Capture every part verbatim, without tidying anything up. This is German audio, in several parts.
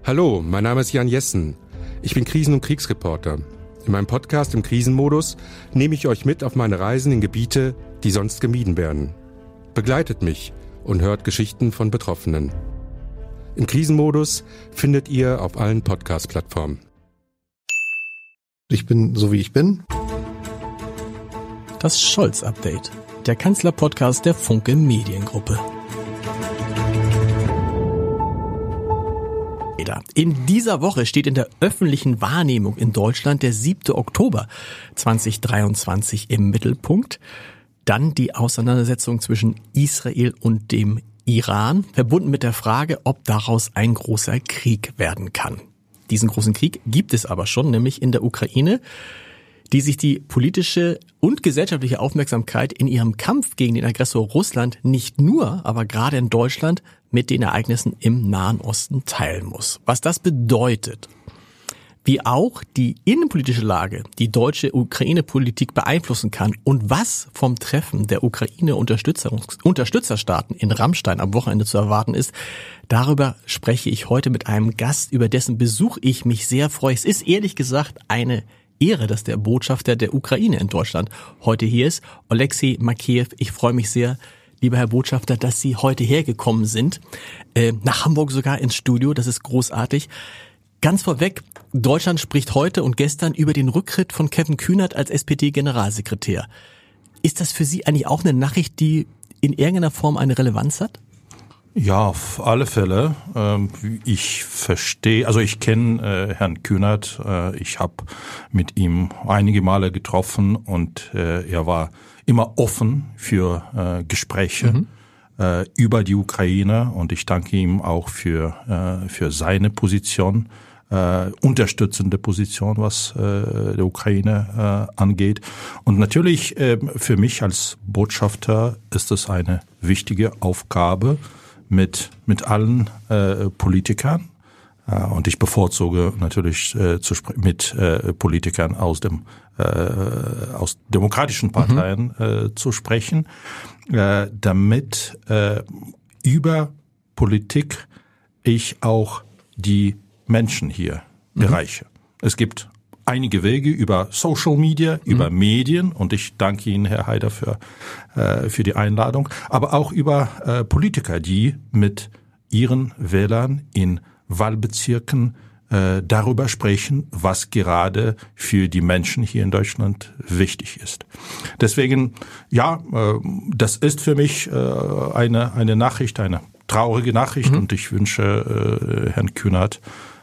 Hallo, mein Name ist Jan Jessen. Ich bin Krisen- und Kriegsreporter. In meinem Podcast im Krisenmodus nehme ich euch mit auf meine Reisen in Gebiete, die sonst gemieden werden. Begleitet mich und hört Geschichten von Betroffenen. Im Krisenmodus findet ihr auf allen Podcast-Plattformen. Ich bin so wie ich bin. Das Scholz-Update, der Kanzler-Podcast der Funke Mediengruppe. In dieser Woche steht in der öffentlichen Wahrnehmung in Deutschland der siebte Oktober zweitausenddreiundzwanzig im Mittelpunkt. Dann die Auseinandersetzung zwischen Israel und dem Iran, verbunden mit der Frage, ob daraus ein großer Krieg werden kann. Diesen großen Krieg gibt es aber schon, nämlich in der Ukraine, die sich die politische und gesellschaftliche Aufmerksamkeit in ihrem Kampf gegen den Aggressor Russland nicht nur, aber gerade in Deutschland mit den Ereignissen im Nahen Osten teilen muss. Was das bedeutet, wie auch die innenpolitische Lage die deutsche Ukraine-Politik beeinflussen kann und was vom Treffen der Ukraine-Unterstützerstaaten in Ramstein am Wochenende zu erwarten ist, darüber spreche ich heute mit einem Gast, über dessen Besuch ich mich sehr freue. Es ist ehrlich gesagt eine Ehre, dass der Botschafter der Ukraine in Deutschland heute hier ist, Oleksiy Makeyev. Ich freue mich sehr, lieber Herr Botschafter, dass Sie heute hergekommen sind, äh, nach Hamburg sogar ins Studio, das ist großartig. Ganz vorweg, Deutschland spricht heute und gestern über den Rücktritt von Kevin Kühnert als S P D-Generalsekretär. Ist das für Sie eigentlich auch eine Nachricht, die in irgendeiner Form eine Relevanz hat? Ja, auf alle Fälle. Ich verstehe, also ich kenne Herrn Kühnert, ich habe mit ihm einige Male getroffen und er war immer offen für Gespräche mhm. über die Ukraine und ich danke ihm auch für für seine Position, unterstützende Position, was der Ukraine angeht. Und natürlich für mich als Botschafter ist es eine wichtige Aufgabe, mit mit allen äh, Politikern äh, und ich bevorzuge natürlich äh, zu sp- mit äh, Politikern aus dem äh, aus demokratischen Parteien mhm. äh, zu sprechen, äh, damit äh, über Politik ich auch die Menschen hier mhm. erreiche. Es gibt einige Wege über Social Media, über mhm. Medien und ich danke Ihnen, Herr Haider, für, äh, für die Einladung, aber auch über äh, Politiker, die mit ihren Wählern in Wahlbezirken äh, darüber sprechen, was gerade für die Menschen hier in Deutschland wichtig ist. Deswegen, ja, äh, das ist für mich äh, eine, eine Nachricht, eine traurige Nachricht mhm. und ich wünsche äh, Herrn Kühnert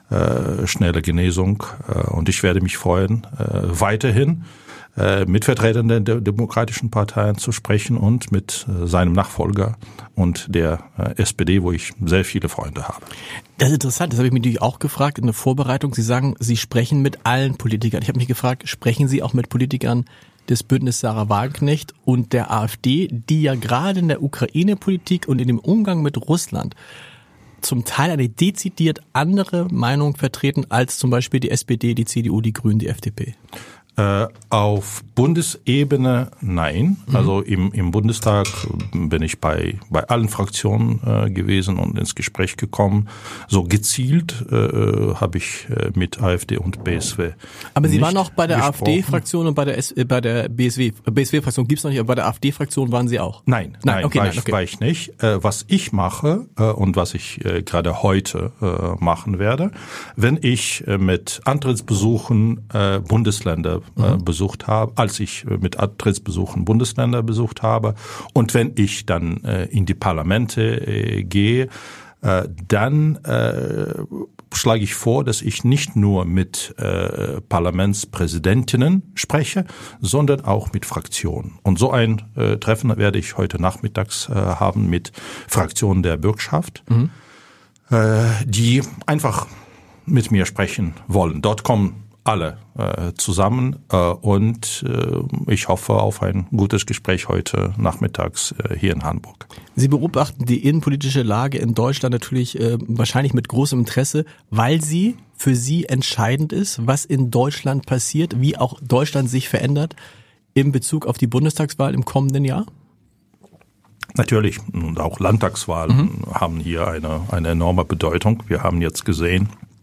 Äh, schnelle Genesung äh, und ich werde mich freuen, äh, weiterhin äh, mit Vertretern der demokratischen Parteien zu sprechen und mit äh, seinem Nachfolger und der äh, S P D, wo ich sehr viele Freunde habe. Das ist interessant, das habe ich mich natürlich auch gefragt in der Vorbereitung. Sie sagen, Sie sprechen mit allen Politikern. Ich habe mich gefragt, sprechen Sie auch mit Politikern des Bündnisses Sarah Wagenknecht und der AfD, die ja gerade in der Ukraine-Politik und in dem Umgang mit Russland zum Teil eine dezidiert andere Meinung vertreten als zum Beispiel die S P D, die C D U, die Grünen, die F D P? Äh, auf Bundesebene nein. Mhm. Also im, im Bundestag bin ich bei bei allen Fraktionen äh, gewesen und ins Gespräch gekommen. So gezielt äh, habe ich äh, mit AfD und B S W. Aber Sie waren auch bei der gesprochen. AfD-Fraktion und bei der S- äh, bei der B S W. B S W-Fraktion gibt's noch nicht, aber bei der AfD-Fraktion waren Sie auch? Nein, nein, nein, okay, war, nein ich, okay. war ich nicht. Äh, was ich mache äh, und was ich äh, gerade heute äh, machen werde, wenn ich äh, mit Antrittsbesuchen äh, Bundesländer äh, mhm. besucht habe, als ich äh, mit Antrittsbesuchen Bundesländer besucht habe und wenn ich dann äh, in die Parlamente äh, gehe, äh, dann äh, schlage ich vor, dass ich nicht nur mit äh, Parlamentspräsidentinnen spreche, sondern auch mit Fraktionen. Und so ein äh, Treffen werde ich heute nachmittags äh, haben mit Fraktionen der Bürgschaft, mhm. äh, die einfach mit mir sprechen wollen. Dort kommen alle äh, zusammen äh, und äh, ich hoffe auf ein gutes Gespräch heute nachmittags äh, hier in Hamburg. Sie beobachten die innenpolitische Lage in Deutschland natürlich äh, wahrscheinlich mit großem Interesse, weil sie für Sie entscheidend ist, was in Deutschland passiert, wie auch Deutschland sich verändert in Bezug auf die Bundestagswahl im kommenden Jahr? Natürlich, und auch Landtagswahlen mhm. haben hier eine, eine enorme Bedeutung. Wir haben jetzt gesehen,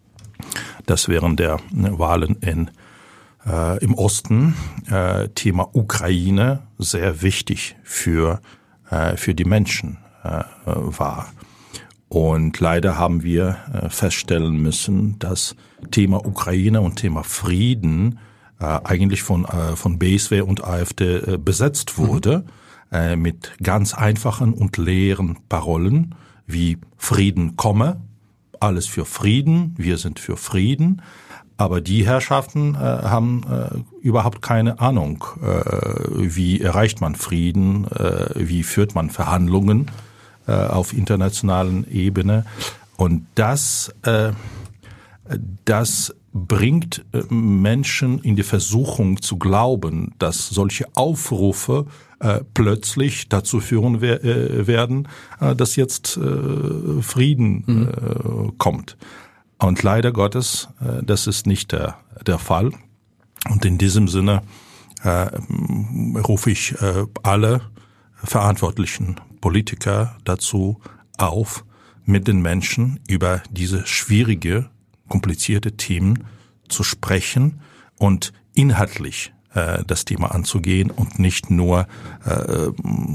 dass während der Wahlen in, äh, im Osten äh, Thema Ukraine sehr wichtig für, äh, für die Menschen äh, war. Und leider haben wir äh, feststellen müssen, dass Thema Ukraine und Thema Frieden äh, eigentlich von, äh, von B S W und AfD äh, besetzt wurde, mhm. äh, mit ganz einfachen und leeren Parolen wie Frieden komme, alles für Frieden, wir sind für Frieden. Aber die Herrschaften äh, haben äh, überhaupt keine Ahnung, äh, wie erreicht man Frieden, äh, wie führt man Verhandlungen äh, auf internationalen Ebene. Und das, äh, das bringt äh, Menschen in die Versuchung zu glauben, dass solche Aufrufe äh, plötzlich dazu führen wer- äh, werden, äh, dass jetzt äh, Frieden mhm. äh, kommt. Und leider Gottes, äh, das ist nicht der, der Fall. Und in diesem Sinne äh, rufe ich äh, alle verantwortlichen Politiker dazu auf, mit den Menschen über diese schwierige, komplizierte Themen zu sprechen und inhaltlich äh, das Thema anzugehen und nicht nur äh,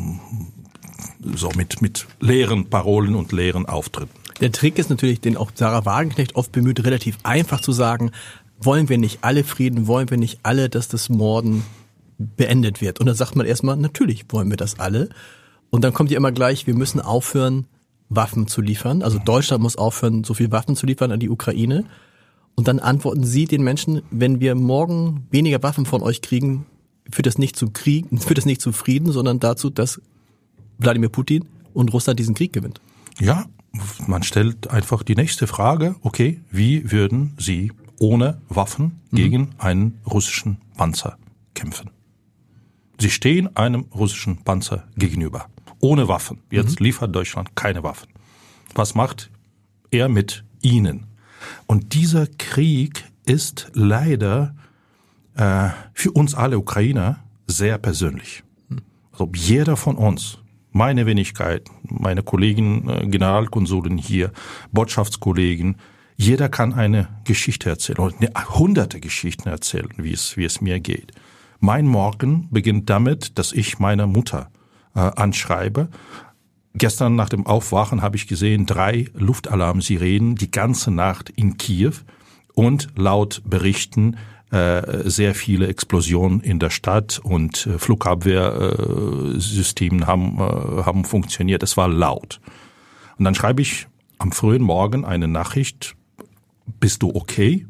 so mit, mit leeren Parolen und leeren Auftritten. Der Trick ist natürlich, den auch Sarah Wagenknecht oft bemüht, relativ einfach zu sagen, wollen wir nicht alle Frieden, wollen wir nicht alle, dass das Morden beendet wird. Und dann sagt man erstmal, natürlich wollen wir das alle. Und dann kommt ja immer gleich, wir müssen aufhören, Waffen zu liefern. Also Deutschland muss aufhören, so viel Waffen zu liefern an die Ukraine. Und dann antworten Sie den Menschen, wenn wir morgen weniger Waffen von euch kriegen, führt das nicht zu Krieg, führt das nicht zu Frieden, sondern dazu, dass Wladimir Putin und Russland diesen Krieg gewinnt. Ja, man stellt einfach die nächste Frage, okay, wie würden Sie ohne Waffen mhm. gegen einen russischen Panzer kämpfen? Sie stehen einem russischen Panzer gegenüber, ohne Waffen. Jetzt mhm. liefert Deutschland keine Waffen. Was macht er mit Ihnen? Und dieser Krieg ist leider äh, für uns alle Ukrainer sehr persönlich. Also jeder von uns, meine Wenigkeit, meine Kollegen, äh, Generalkonsuln hier, Botschaftskollegen, jeder kann eine Geschichte erzählen, oder ne, hunderte Geschichten erzählen, wie es, wie es mir geht. Mein Morgen beginnt damit, dass ich meine Mutter äh, anschreibe. Gestern nach dem Aufwachen habe ich gesehen, drei Luftalarmsirenen die ganze Nacht in Kiew und laut Berichten äh, sehr viele Explosionen in der Stadt und äh, Flugabwehrsysteme äh, haben, äh, haben funktioniert. Es war laut. Und dann schreibe ich am frühen Morgen eine Nachricht, bist du okay?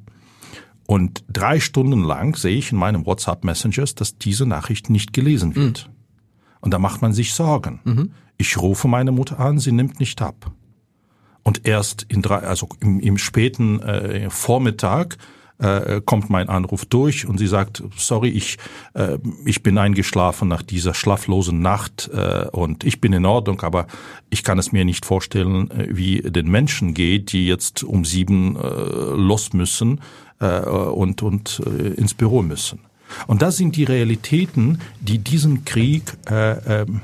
Und drei Stunden lang sehe ich in meinem WhatsApp Messengers, dass diese Nachricht nicht gelesen wird. Mhm. Und da macht man sich Sorgen. Mhm. Ich rufe meine Mutter an, sie nimmt nicht ab. Und erst in drei, also im, im späten äh, Vormittag äh, kommt mein Anruf durch und sie sagt, sorry, ich äh, ich bin eingeschlafen nach dieser schlaflosen Nacht äh, und ich bin in Ordnung, aber ich kann es mir nicht vorstellen, wie den Menschen geht, die jetzt um sieben äh, los müssen äh, und und äh, ins Büro müssen. Und das sind die Realitäten, die diesen Krieg äh, äh,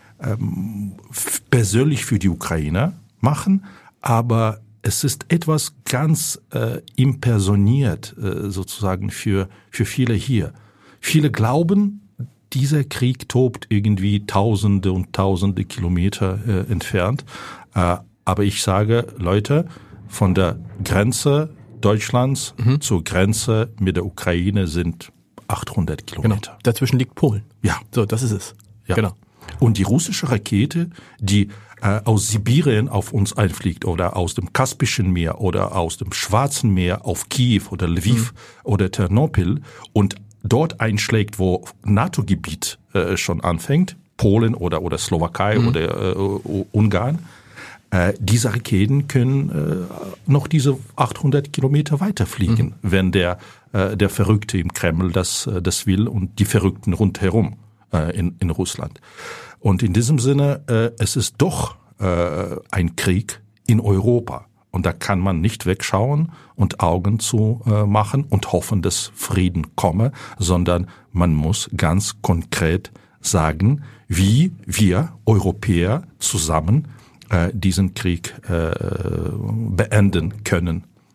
Ähm, persönlich für die Ukrainer machen, aber es ist etwas ganz äh, impersoniert äh, sozusagen für für viele hier. Viele glauben, dieser Krieg tobt irgendwie Tausende und Tausende Kilometer äh, entfernt, äh, aber ich sage, Leute, von der Grenze Deutschlands mhm. zur Grenze mit der Ukraine sind achthundert Kilometer. Genau. Dazwischen liegt Polen. Ja, so das ist es. Ja. Genau. Und die russische Rakete, die äh, aus Sibirien auf uns einfliegt oder aus dem Kaspischen Meer oder aus dem Schwarzen Meer auf Kiew oder Lviv mhm. oder Ternopil und dort einschlägt, wo NATO-Gebiet äh, schon anfängt, Polen oder oder Slowakei mhm. oder äh, Ungarn, äh, diese Raketen können äh, noch diese achthundert Kilometer weiterfliegen, mhm. wenn der äh, der Verrückte im Kreml das äh, das will und die Verrückten rundherum äh, in in Russland. Und in diesem Sinne, äh, es ist doch äh, ein Krieg in Europa. Und da kann man nicht wegschauen und Augen zu äh, machen und hoffen, dass Frieden komme, sondern man muss ganz konkret sagen, wie wir Europäer zusammen äh, diesen Krieg äh, beenden können.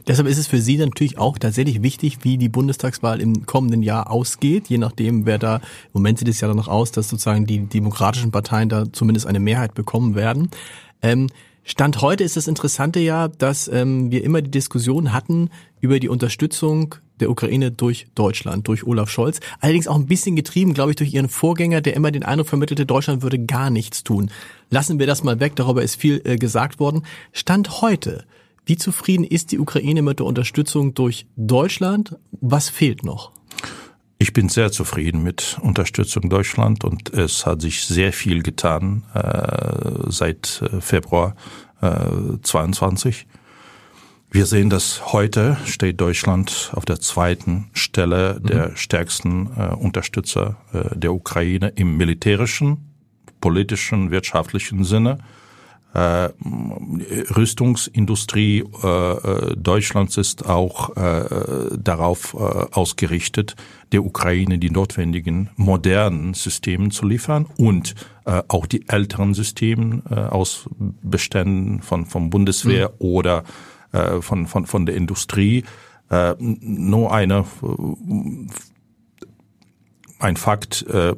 Deshalb ist es für Sie natürlich auch tatsächlich wichtig, wie die Bundestagswahl im kommenden Jahr ausgeht, je nachdem, wer da, im Moment sieht es ja danach aus, dass sozusagen die demokratischen Parteien da zumindest eine Mehrheit bekommen werden. Ähm, Stand heute ist das Interessante ja, dass ähm, wir immer die Diskussion hatten über die Unterstützung der Ukraine durch Deutschland, durch Olaf Scholz. Allerdings auch ein bisschen getrieben, glaube ich, durch ihren Vorgänger, der immer den Eindruck vermittelte, Deutschland würde gar nichts tun. Lassen wir das mal weg, darüber ist viel äh, gesagt worden. Stand heute, wie zufrieden ist die Ukraine mit der Unterstützung durch Deutschland? Was fehlt noch? Ich bin sehr zufrieden mit Unterstützung Deutschland und es hat sich sehr viel getan äh, seit äh, Februar äh, zweiundzwanzig. Wir sehen, dass heute steht Deutschland auf der zweiten Stelle der mhm. stärksten äh, Unterstützer äh, der Ukraine im militärischen, politischen, wirtschaftlichen Sinne. Äh, Rüstungsindustrie äh, Deutschlands ist auch äh, darauf äh, ausgerichtet, der Ukraine die notwendigen modernen Systeme zu liefern und äh, auch die älteren Systeme äh, aus Beständen von von Bundeswehr mhm. oder äh, von von von der Industrie. Äh, nur eine äh, ein Fakt: äh,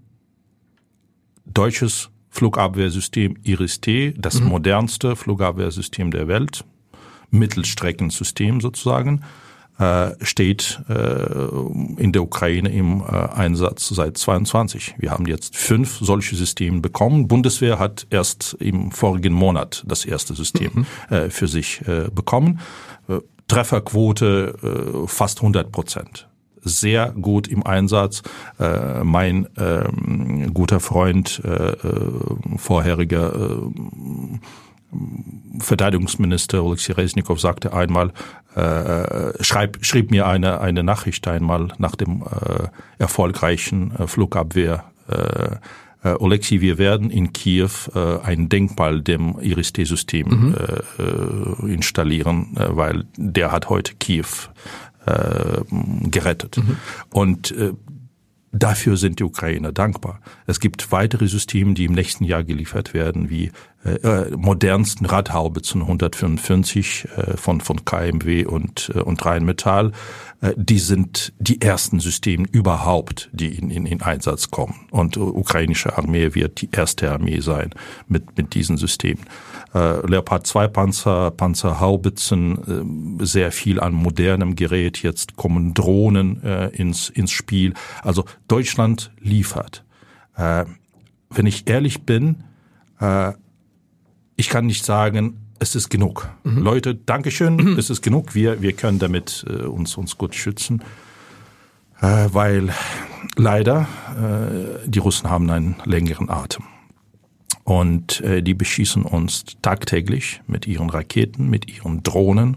deutsches Flugabwehrsystem Iris-T, das mhm. modernste Flugabwehrsystem der Welt, Mittelstreckensystem sozusagen, äh, steht äh, in der Ukraine im äh, Einsatz seit zweiundzwanzig. Wir haben jetzt fünf solche Systeme bekommen. Bundeswehr hat erst im vorigen Monat das erste System mhm. äh, für sich äh, bekommen. Äh, Trefferquote äh, fast hundert Prozent. Sehr gut im Einsatz. Äh, mein ähm, guter Freund, äh, vorheriger äh, Verteidigungsminister Oleksiy Reznikov sagte einmal, äh, schreib, schrieb mir eine eine Nachricht einmal nach dem äh, erfolgreichen äh, Flugabwehr. Äh, äh, Oleksiy, wir werden in Kiew äh, ein Denkmal dem Iris-T-System mhm. äh, installieren, äh, weil der hat heute Kiew Äh, gerettet. Mhm. Und äh, dafür sind die Ukrainer dankbar. Es gibt weitere Systeme, die im nächsten Jahr geliefert werden, wie äh, modernsten Radhaubitzen hundertfünfundfünfzig äh, von von K M W und äh, und Rheinmetall. Äh, die sind die ersten Systeme überhaupt, die in, in in Einsatz kommen. Und die ukrainische Armee wird die erste Armee sein mit mit diesen Systemen. Äh, Leopard zwei Panzer, Panzerhaubitzen, äh, sehr viel an modernem Gerät. Jetzt kommen Drohnen äh, ins ins Spiel. Also Deutschland liefert. Äh, wenn ich ehrlich bin, äh, ich kann nicht sagen, es ist genug. Mhm. Leute, Dankeschön, mhm. es ist genug. Wir wir können damit äh, uns uns gut schützen, äh, weil leider äh, die Russen haben einen längeren Atem. Und äh, die beschießen uns tagtäglich mit ihren Raketen, mit ihren Drohnen.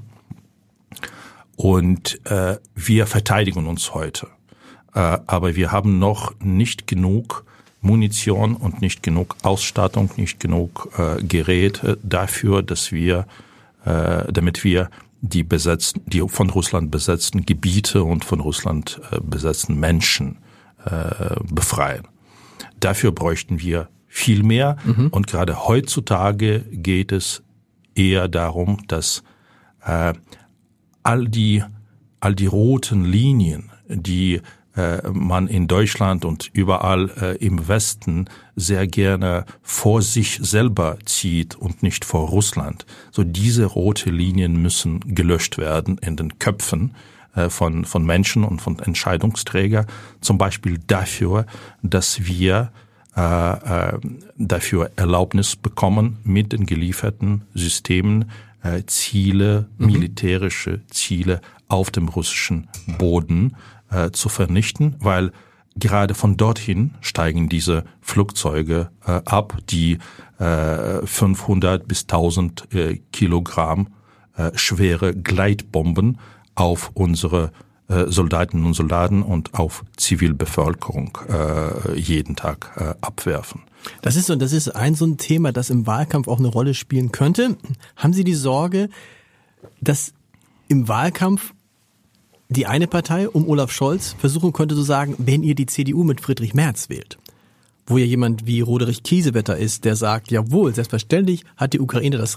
Und äh, wir verteidigen uns heute. Äh, aber wir haben noch nicht genug Munition und nicht genug Ausstattung, nicht genug äh, Geräte dafür, dass wir, äh, damit wir die besetzten, die von Russland besetzten Gebiete und von Russland äh, besetzten Menschen äh, befreien. Dafür bräuchten wir viel mehr. Mhm. Und gerade heutzutage geht es eher darum, dass äh, all die all die roten Linien, die äh, man in Deutschland und überall äh, im Westen sehr gerne vor sich selber zieht und nicht vor Russland, so diese rote Linien müssen gelöscht werden in den Köpfen äh, von von Menschen und von Entscheidungsträgern. Zum Beispiel dafür, dass wir Äh, dafür Erlaubnis bekommen, mit den gelieferten Systemen äh, Ziele, mhm. militärische Ziele auf dem russischen Boden äh, zu vernichten, weil gerade von dorthin steigen diese Flugzeuge äh, ab, die äh, fünfhundert bis tausend äh, Kilogramm äh, schwere Gleitbomben auf unsere Soldatinnen und Soldaten und auf Zivilbevölkerung äh, jeden Tag äh, abwerfen. Das ist so, das ist ein so ein Thema, das im Wahlkampf auch eine Rolle spielen könnte. Haben Sie die Sorge, dass im Wahlkampf die eine Partei um Olaf Scholz versuchen könnte zu sagen, wenn ihr die C D U mit Friedrich Merz wählt, wo ja jemand wie Roderich Kiesewetter ist, der sagt, jawohl, selbstverständlich hat die Ukraine das Recht,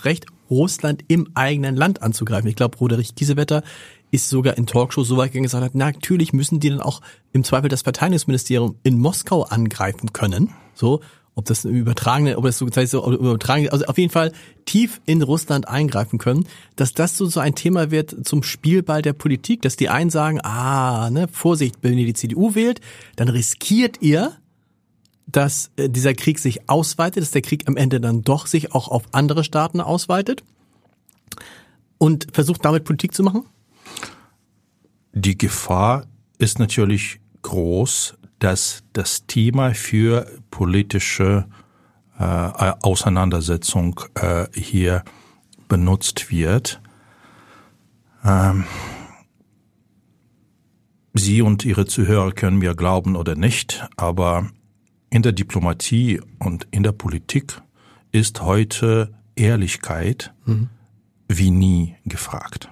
Russland im eigenen Land anzugreifen. Ich glaube, Roderich Kiesewetter ist sogar in Talkshows so weit gegangen, gesagt hat, na, natürlich müssen die dann auch im Zweifel das Verteidigungsministerium in Moskau angreifen können. So, ob das eine übertragene, ob das so gezeigt so übertragene, also auf jeden Fall tief in Russland eingreifen können, dass das so, so ein Thema wird zum Spielball der Politik, dass die einen sagen, ah, ne, Vorsicht, wenn ihr die C D U wählt, dann riskiert ihr, dass äh, dieser Krieg sich ausweitet, dass der Krieg am Ende dann doch sich auch auf andere Staaten ausweitet und versucht damit Politik zu machen? Die Gefahr ist natürlich groß, dass das Thema für politische äh, Auseinandersetzung äh, hier benutzt wird. Ähm, Sie und Ihre Zuhörer können mir glauben oder nicht, aber in der Diplomatie und in der Politik ist heute Ehrlichkeit mhm. wie nie gefragt.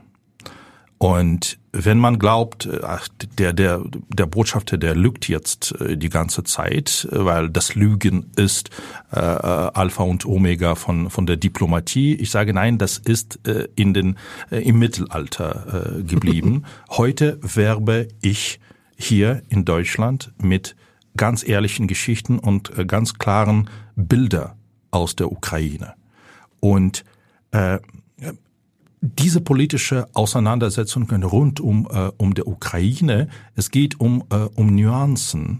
Und wenn man glaubt, ach, der, der, der Botschafter, der lügt jetzt die ganze Zeit, weil das Lügen ist äh, Alpha und Omega von, von der Diplomatie. Ich sage nein, das ist äh, in den, äh, im Mittelalter äh, geblieben. Heute werbe ich hier in Deutschland mit ganz ehrlichen Geschichten und äh, ganz klaren Bilder aus der Ukraine. Und äh, diese politische Auseinandersetzung rund um äh, um der Ukraine, es geht um äh, um Nuancen.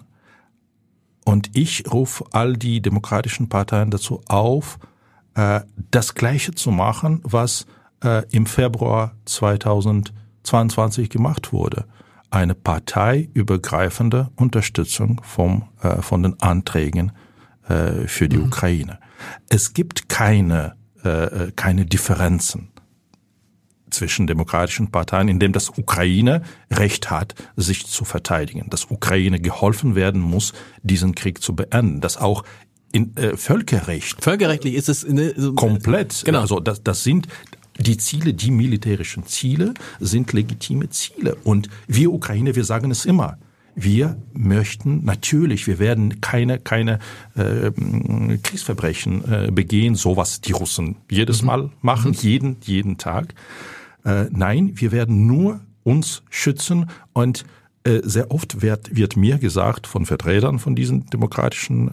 Und ich rufe all die demokratischen Parteien dazu auf, äh, das Gleiche zu machen, was äh, im Februar zweitausendzweiundzwanzig gemacht wurde. Eine parteiübergreifende Unterstützung vom äh, von den Anträgen äh, für die mhm. Ukraine. Es gibt keine äh, keine Differenzen zwischen demokratischen Parteien, in dem das Ukraine Recht hat, sich zu verteidigen, dass Ukraine geholfen werden muss, diesen Krieg zu beenden, dass auch in äh, Völkerrecht völkerrechtlich ist es ne, so, komplett, genau. Also das, das sind die Ziele, die militärischen Ziele sind legitime Ziele und wir Ukraine, wir sagen es immer. Wir möchten natürlich, wir werden keine keine äh, Kriegsverbrechen äh, begehen, sowas die Russen jedes mhm. Mal machen, mhm. jeden jeden Tag. Äh, nein, wir werden nur uns schützen und äh, sehr oft wird wird mir gesagt von Vertretern von diesen demokratischen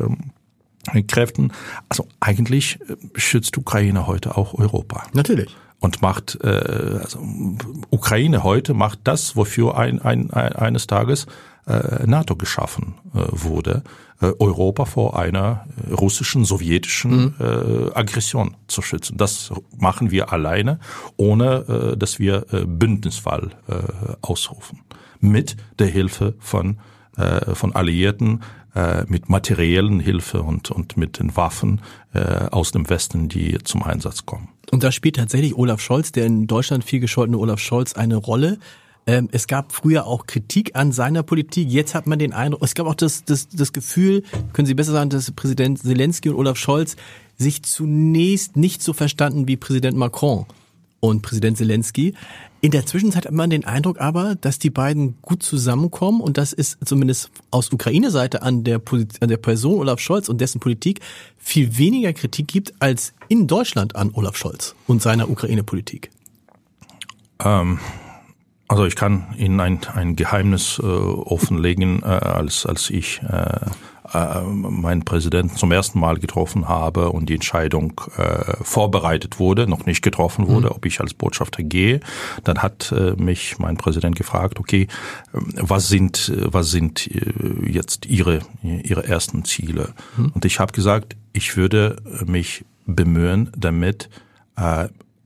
äh, Kräften, also eigentlich schützt Ukraine heute auch Europa. Natürlich. Und macht, äh, also Ukraine heute macht das, wofür ein, ein, ein eines Tages äh, NATO geschaffen äh, wurde, äh, Europa vor einer russischen, sowjetischen mhm. äh, Aggression zu schützen. Das machen wir alleine, ohne äh, dass wir äh, Bündnisfall äh, ausrufen. Mit der Hilfe von äh, von Alliierten, äh, mit materiellen Hilfe und und mit den Waffen äh, aus dem Westen, die zum Einsatz kommen. Und da spielt tatsächlich Olaf Scholz, der in Deutschland viel gescholtene Olaf Scholz, eine Rolle. Ähm, es gab früher auch Kritik an seiner Politik. Jetzt hat man den Eindruck, es gab auch das, das, das Gefühl, können Sie besser sagen, dass Präsident Zelensky und Olaf Scholz sich zunächst nicht so verstanden wie Präsident Macron und Präsident Zelensky. In der Zwischenzeit hat man den Eindruck aber, dass die beiden gut zusammenkommen und das ist zumindest aus Ukraine-Seite an der, an der Person Olaf Scholz und dessen Politik viel weniger Kritik gibt als in Deutschland an Olaf Scholz und seiner Ukraine-Politik. Ähm, also ich kann Ihnen ein, ein Geheimnis äh, offenlegen, äh, als, als ich äh, äh, meinen Präsidenten zum ersten Mal getroffen habe und die Entscheidung äh, vorbereitet wurde, noch nicht getroffen wurde, mhm. ob ich als Botschafter gehe. Dann hat äh, mich mein Präsident gefragt, okay, was sind was sind jetzt Ihre Ihre ersten Ziele? Mhm. Und ich habe gesagt, ich würde mich bemühen, damit äh,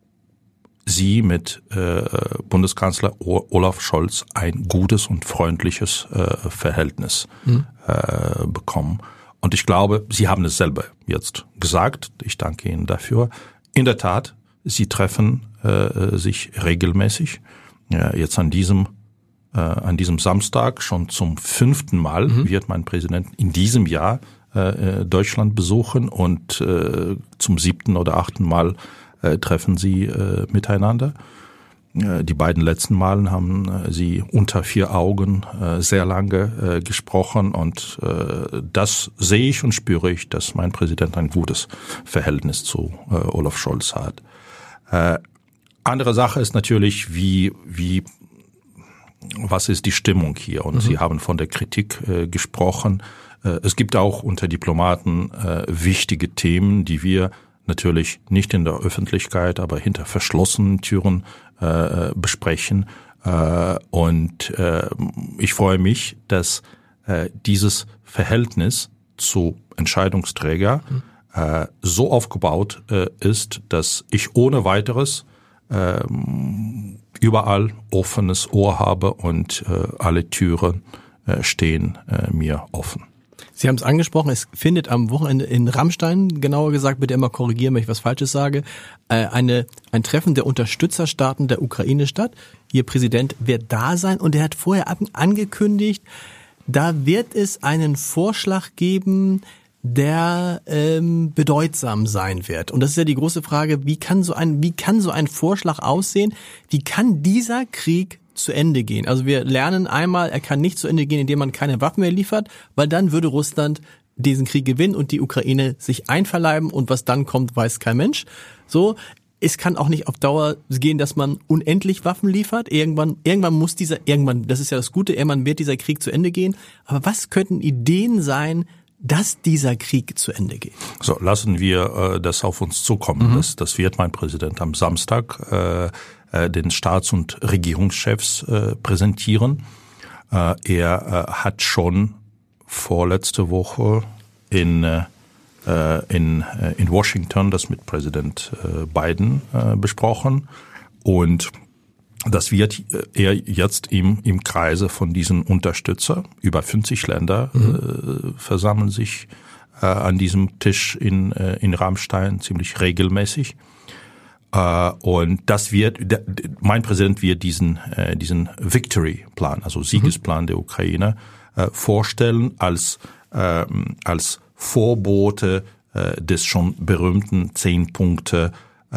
Sie mit äh, Bundeskanzler Olaf Scholz ein gutes und freundliches äh, Verhältnis mhm. äh, bekommen. Und ich glaube, Sie haben es selber jetzt gesagt. Ich danke Ihnen dafür. In der Tat, Sie treffen äh, sich regelmäßig. Ja, jetzt an diesem äh, an diesem Samstag schon zum fünften Mal mhm. wird mein Präsident in diesem Jahr äh, Deutschland besuchen und äh, zum siebten oder achten Mal Äh, treffen sie äh, miteinander. Äh, die beiden letzten Malen haben äh, sie unter vier Augen äh, sehr lange äh, gesprochen und äh, das sehe ich und spüre ich, dass mein Präsident ein gutes Verhältnis zu äh, Olaf Scholz hat. Äh, andere Sache ist natürlich, wie, wie, was ist die Stimmung hier? Und mhm. Sie haben von der Kritik äh, gesprochen. Äh, es gibt auch unter Diplomaten äh, wichtige Themen, die wir natürlich nicht in der Öffentlichkeit, aber hinter verschlossenen Türen äh, besprechen. Äh, und äh, ich freue mich, dass äh, dieses Verhältnis zu Entscheidungsträger mhm. äh, so aufgebaut äh, ist, dass ich ohne weiteres äh, überall offenes Ohr habe und äh, alle Türen äh, stehen äh, mir offen. Sie haben es angesprochen, es findet am Wochenende in Ramstein, genauer gesagt, bitte immer korrigieren, wenn ich was Falsches sage, eine, ein Treffen der Unterstützerstaaten der Ukraine statt. Ihr Präsident wird da sein und er hat vorher angekündigt, da wird es einen Vorschlag geben, der ähm, bedeutsam sein wird. Und das ist ja die große Frage, wie kann so ein, wie kann so ein Vorschlag aussehen? Wie kann dieser Krieg zu Ende gehen? Also wir lernen einmal, er kann nicht zu Ende gehen, indem man keine Waffen mehr liefert, weil dann würde Russland diesen Krieg gewinnen und die Ukraine sich einverleiben und was dann kommt, weiß kein Mensch. So, es kann auch nicht auf Dauer gehen, dass man unendlich Waffen liefert. Irgendwann, irgendwann muss dieser, irgendwann, das ist ja das Gute, irgendwann wird dieser Krieg zu Ende gehen. Aber was könnten Ideen sein, dass dieser Krieg zu Ende geht? So, lassen wir äh, das auf uns zukommen. Mhm. Das, das wird mein Präsident am Samstag äh, den Staats- und Regierungschefs äh, präsentieren. Äh, er äh, hat schon vorletzte Woche in, äh, in, äh, in Washington das mit Präsident äh, Biden äh, besprochen. Und das wird er jetzt im, im Kreise von diesen Unterstützern, über fünfzig Länder mhm. äh, versammeln sich äh, an diesem Tisch in, äh, in Ramstein ziemlich regelmäßig. Und das wird, mein Präsident wird diesen, diesen Victory-Plan, also Siegesplan der Ukraine, vorstellen als, als Vorbote des schon berühmten zehn Punkte,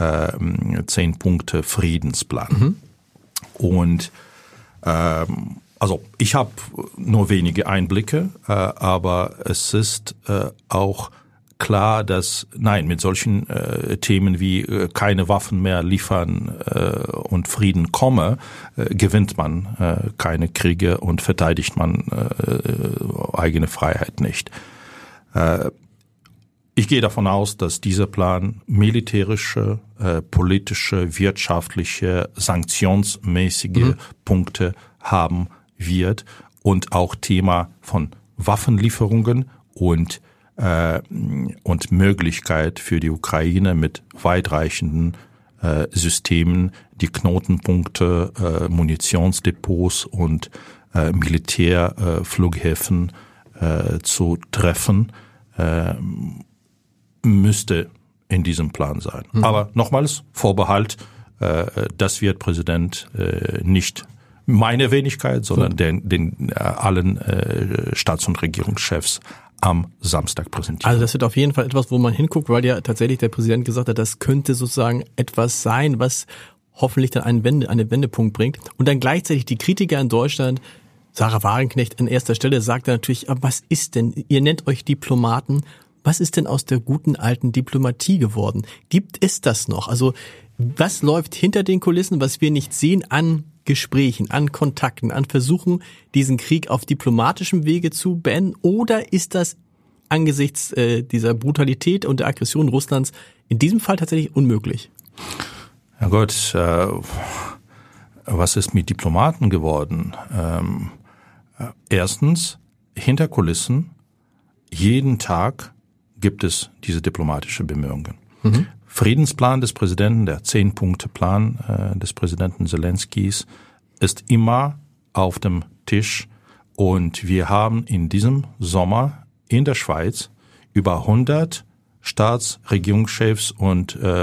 zehn Punkte Friedensplan. Mhm. Und, also ich habe nur wenige Einblicke, aber es ist auch klar, dass, nein, mit solchen äh, Themen wie äh, keine Waffen mehr liefern äh, und Frieden komme, äh, gewinnt man äh, keine Kriege und verteidigt man äh, eigene Freiheit nicht. Äh, ich gehe davon aus, dass dieser Plan militärische, äh, politische, wirtschaftliche, sanktionsmäßige mhm. Punkte haben wird und auch Thema von Waffenlieferungen und und Möglichkeit für die Ukraine mit weitreichenden äh, Systemen die Knotenpunkte, äh, Munitionsdepots und äh, Militärflughäfen äh, zu treffen, äh, müsste in diesem Plan sein. Mhm. Aber nochmals, Vorbehalt, äh, das wird Präsident äh, nicht meine Wenigkeit, sondern den, den äh, allen äh, Staats- und Regierungschefs am Samstag präsentieren. Also das wird auf jeden Fall etwas, wo man hinguckt, weil ja tatsächlich der Präsident gesagt hat, das könnte sozusagen etwas sein, was hoffentlich dann einen Wende, einen Wendepunkt bringt. Und dann gleichzeitig die Kritiker in Deutschland, Sarah Wagenknecht an erster Stelle, sagt dann natürlich, aber was ist denn, ihr nennt euch Diplomaten, was ist denn aus der guten alten Diplomatie geworden? Gibt es das noch? Also was läuft hinter den Kulissen, was wir nicht sehen an Gesprächen, an Kontakten, an Versuchen, diesen Krieg auf diplomatischem Wege zu beenden? Oder ist das angesichts äh, dieser Brutalität und der Aggression Russlands in diesem Fall tatsächlich unmöglich? Ja Gott, äh, was ist mit Diplomaten geworden? Ähm, äh, erstens, hinter Kulissen, jeden Tag gibt es diese diplomatische Bemühungen. Mhm. Friedensplan des Präsidenten, der Zehn-Punkte-Plan äh, des Präsidenten Zelenskis ist immer auf dem Tisch und wir haben in diesem Sommer in der Schweiz über hundert Staats-, Regierungschefs und äh,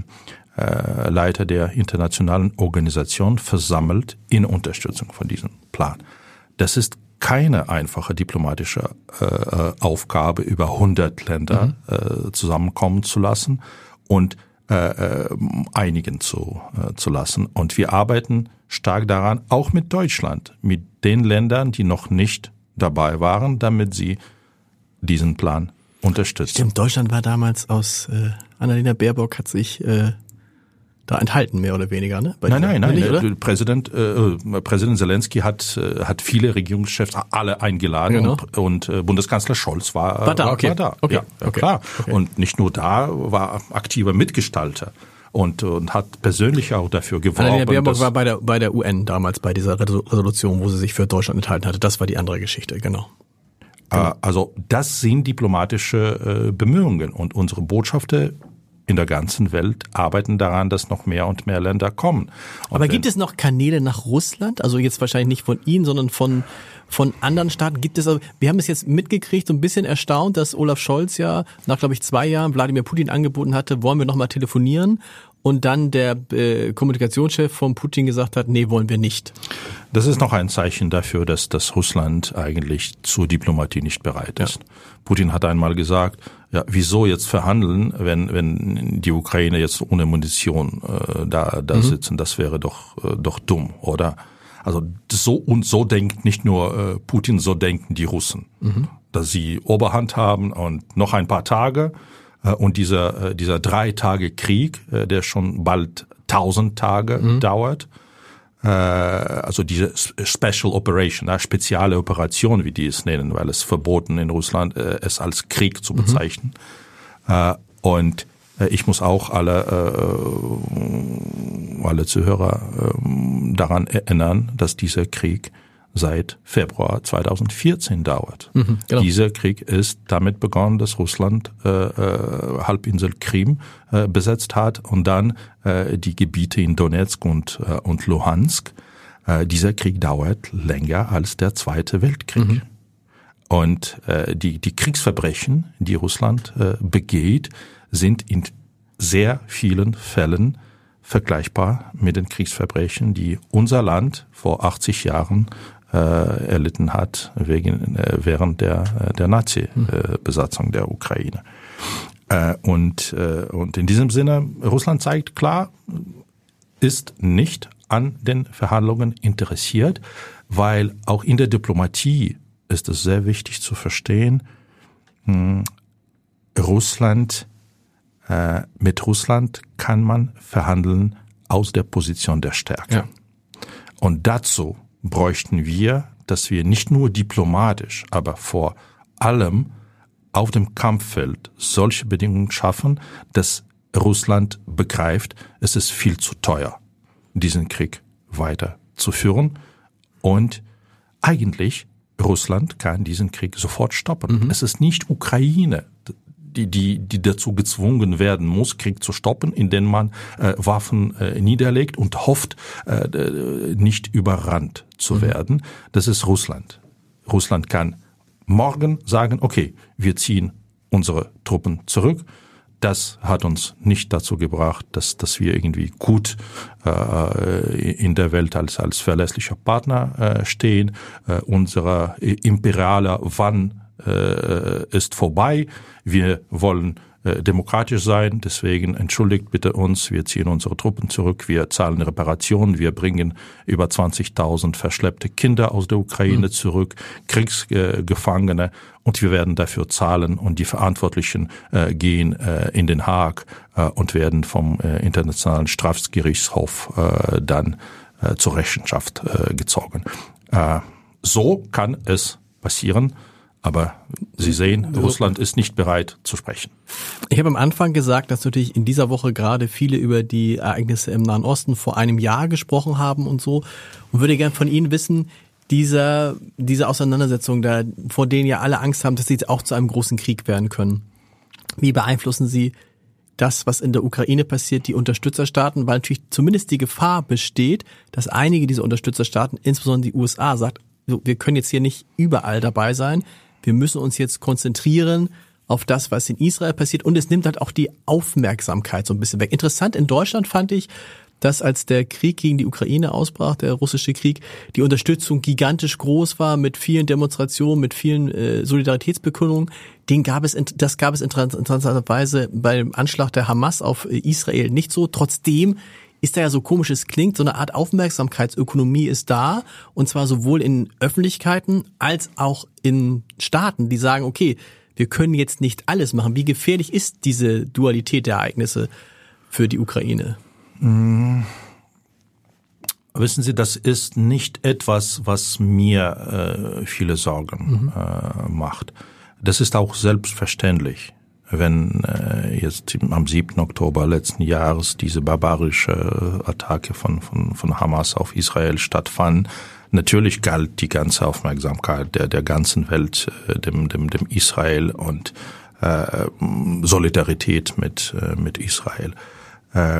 äh, Leiter der internationalen Organisation versammelt in Unterstützung von diesem Plan. Das ist keine einfache diplomatische äh, Aufgabe, über hundert Länder mhm. äh, zusammenkommen zu lassen und äh, einigen zu, äh, zu lassen. Und wir arbeiten stark daran, auch mit Deutschland, mit den Ländern, die noch nicht dabei waren, damit sie diesen Plan unterstützen. Stimmt, Deutschland war damals aus, äh, Annalena Baerbock hat sich äh, da enthalten, mehr oder weniger, ne? Bei nein, nein, nein. Nicht, der Präsident, äh, Präsident Zelensky hat, äh, hat viele Regierungschefs alle eingeladen genau. und, und äh, Bundeskanzler Scholz war, war da. Okay. War da. Okay. Ja, ja okay. klar. Okay. Und nicht nur da, war aktiver Mitgestalter. Und, und hat persönlich auch dafür geworben. Annalena Baerbock war bei der, bei der U N damals, bei dieser Resolution, wo sie sich für Deutschland enthalten hatte. Das war die andere Geschichte, genau. genau. Also das sind diplomatische äh, Bemühungen. Und unsere Botschafter in der ganzen Welt arbeiten daran, dass noch mehr und mehr Länder kommen. Und Aber gibt es noch Kanäle nach Russland? Also jetzt wahrscheinlich nicht von Ihnen, sondern von von anderen Staaten. Gibt es, also wir haben es jetzt mitgekriegt, so ein bisschen erstaunt, dass Olaf Scholz ja nach, glaube ich, zwei Jahren Wladimir Putin angeboten hatte, wollen wir nochmal telefonieren? Und dann der äh, Kommunikationschef von Putin gesagt hat, nee, wollen wir nicht. Das ist noch ein Zeichen dafür, dass, dass Russland eigentlich zur Diplomatie nicht bereit ist. Ja. Putin hat einmal gesagt, ja, wieso jetzt verhandeln, wenn, wenn die Ukraine jetzt ohne Munition äh, da, da mhm. sitzen? Das wäre doch, äh, doch dumm, oder? Also so und so denkt nicht nur äh, Putin, so denken die Russen, mhm. dass sie Oberhand haben und noch ein paar Tage äh, und dieser äh, dieser drei Tage Krieg, äh, der schon bald tausend Tage mhm. dauert, äh, also diese Special Operation, äh, spezielle Operation, wie die es nennen, weil es verboten in Russland äh, es als Krieg zu bezeichnen. Mhm. Äh, und ich muss auch alle, äh, alle Zuhörer äh, daran erinnern, dass dieser Krieg seit Februar zweitausendvierzehn dauert. Mhm, genau. Dieser Krieg ist damit begonnen, dass Russland äh, äh, Halbinsel Krim äh, besetzt hat und dann äh, die Gebiete in Donetsk und, äh, und Luhansk. Äh, dieser Krieg dauert länger als der Zweite Weltkrieg. Mhm. Und äh, die, die Kriegsverbrechen, die Russland äh, begeht, sind in sehr vielen Fällen vergleichbar mit den Kriegsverbrechen, die unser Land vor achtzig Jahren äh, erlitten hat wegen äh, während der der Nazi-Besatzung der Ukraine. Äh, und äh, und in diesem Sinne, Russland zeigt klar, ist nicht an den Verhandlungen interessiert, weil auch in der Diplomatie ist es sehr wichtig zu verstehen, mh, Russland Äh, mit Russland kann man verhandeln aus der Position der Stärke. Ja. Und dazu bräuchten wir, dass wir nicht nur diplomatisch, aber vor allem auf dem Kampffeld solche Bedingungen schaffen, dass Russland begreift, es ist viel zu teuer, diesen Krieg weiterzuführen. Und eigentlich Russland kann diesen Krieg sofort stoppen. Mhm. Es ist nicht Ukraine, die, die, die dazu gezwungen werden muss, Krieg zu stoppen, indem man äh, Waffen äh, niederlegt und hofft, äh, nicht überrannt zu mhm. werden. Das ist Russland. Russland kann morgen sagen, okay, wir ziehen unsere Truppen zurück. Das hat uns nicht dazu gebracht, dass, dass wir irgendwie gut äh, in der Welt als, als verlässlicher Partner äh, stehen. Äh, unser imperialer Wahn äh, ist vorbei. Wir wollen äh, demokratisch sein, deswegen entschuldigt bitte uns, wir ziehen unsere Truppen zurück, wir zahlen Reparationen, wir bringen über zwanzigtausend verschleppte Kinder aus der Ukraine mhm. zurück, Kriegsgefangene äh, und wir werden dafür zahlen und die Verantwortlichen äh, gehen äh, in Den Haag äh, und werden vom äh, Internationalen Strafgerichtshof äh, dann äh, zur Rechenschaft äh, gezogen. Äh, so kann es passieren. Aber Sie sehen, Russland ist nicht bereit zu sprechen. Ich habe am Anfang gesagt, dass natürlich in dieser Woche gerade viele über die Ereignisse im Nahen Osten vor einem Jahr gesprochen haben und so. Und würde gern von Ihnen wissen, dieser, diese Auseinandersetzung, da, vor denen ja alle Angst haben, dass sie jetzt auch zu einem großen Krieg werden können. Wie beeinflussen Sie das, was in der Ukraine passiert, die Unterstützerstaaten? Weil natürlich zumindest die Gefahr besteht, dass einige dieser Unterstützerstaaten, insbesondere die U S A, sagt, wir können jetzt hier nicht überall dabei sein. Wir müssen uns jetzt konzentrieren auf das, was in Israel passiert. Und es nimmt halt auch die Aufmerksamkeit so ein bisschen weg. Interessant, in Deutschland fand ich, dass als der Krieg gegen die Ukraine ausbrach, der russische Krieg, die Unterstützung gigantisch groß war mit vielen Demonstrationen, mit vielen äh, Solidaritätsbekundungen. Den gab es, das gab es interessanterweise beim Anschlag der Hamas auf Israel nicht so. Trotzdem ist da ja so komisch es klingt, so eine Art Aufmerksamkeitsökonomie ist da, und zwar sowohl in Öffentlichkeiten als auch in Staaten, die sagen, okay, wir können jetzt nicht alles machen. Wie gefährlich ist diese Dualität der Ereignisse für die Ukraine? Hm. Wissen Sie, das ist nicht etwas, was mir äh, viele Sorgen mhm. äh, macht. Das ist auch selbstverständlich, wenn äh, jetzt am siebten Oktober letzten Jahres diese barbarische Attacke von, von, von Hamas auf Israel stattfand. Natürlich galt die ganze Aufmerksamkeit der, der ganzen Welt äh, dem, dem, dem Israel und äh, Solidarität mit, äh, mit Israel. Äh,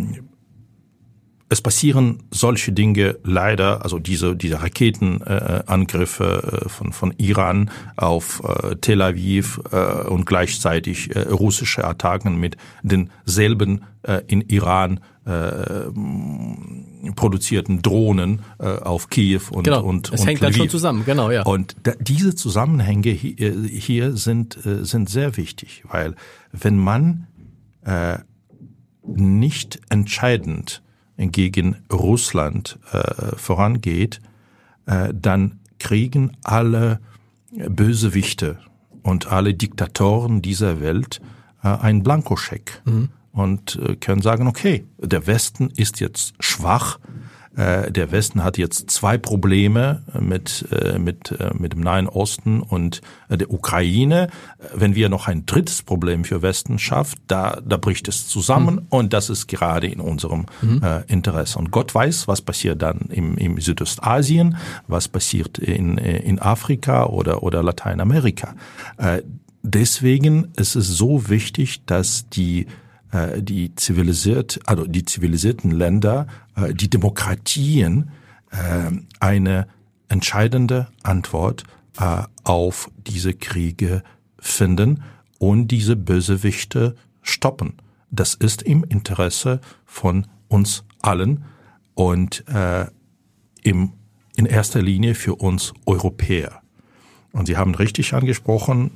Es passieren solche Dinge leider, also diese diese Raketenangriffe äh, von von Iran auf äh, Tel Aviv äh, und gleichzeitig äh, russische Attacken mit denselben äh, in Iran äh, produzierten Drohnen äh, auf Kiew und genau, und es und hängt Lviv. dann schon zusammen, genau, ja. Und da, diese Zusammenhänge hier, hier sind äh, sind sehr wichtig, weil wenn man äh, nicht entscheidend gegen Russland äh, vorangeht, äh, dann kriegen alle Bösewichte und alle Diktatoren dieser Welt äh, einen Blankoscheck mhm. und äh, können sagen, okay, der Westen ist jetzt schwach, äh, der Westen hat jetzt zwei Probleme mit äh, mit äh, mit dem Nahen Osten und äh, der Ukraine. Wenn wir noch ein drittes Problem für Westen schaffen, da da bricht es zusammen mhm. und das ist gerade in unserem mhm. äh, Interesse. Und Gott weiß, was passiert dann im im Südostasien, was passiert in in Afrika oder oder Lateinamerika. Äh, deswegen ist es so wichtig, dass die die zivilisiert, also die zivilisierten Länder, die Demokratien eine entscheidende Antwort auf diese Kriege finden und diese Bösewichte stoppen. Das ist im Interesse von uns allen und im, in erster Linie für uns Europäer. Und Sie haben richtig angesprochen,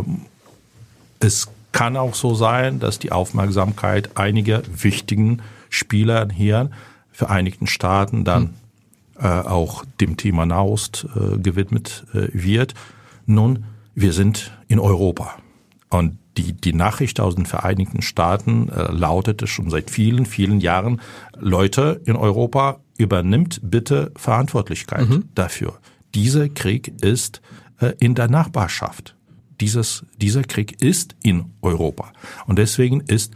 es kann auch so sein, dass die Aufmerksamkeit einiger wichtigen Spieler hier, Vereinigten Staaten, dann äh, auch dem Thema Nahost äh, gewidmet äh, wird. Nun, wir sind in Europa und die die Nachricht aus den Vereinigten Staaten äh, lautete schon seit vielen, vielen Jahren, Leute in Europa, übernimmt bitte Verantwortlichkeit mhm. dafür. Dieser Krieg ist äh, in der Nachbarschaft. Dieses, dieser Krieg ist in Europa. Und deswegen ist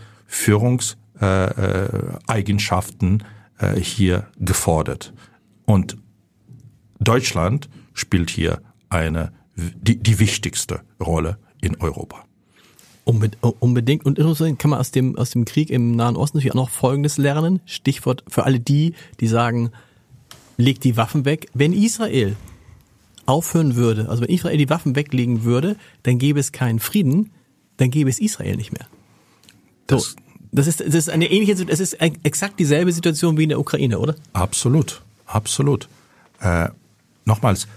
Führungseigenschaften äh, äh, hier gefordert. Und Deutschland spielt hier eine, die, die wichtigste Rolle in Europa. Unbedingt. Und insofern kann man aus dem, aus dem Krieg im Nahen Osten natürlich auch noch Folgendes lernen. Stichwort für alle die, die sagen, legt die Waffen weg. Wenn Israel aufhören würde, also wenn Israel die Waffen weglegen würde, dann gäbe es keinen Frieden, dann gäbe es Israel nicht mehr. So, das, das ist das ist eine ähnliche, es ist exakt dieselbe Situation wie in der Ukraine, oder? Absolut, absolut. Äh, nochmals,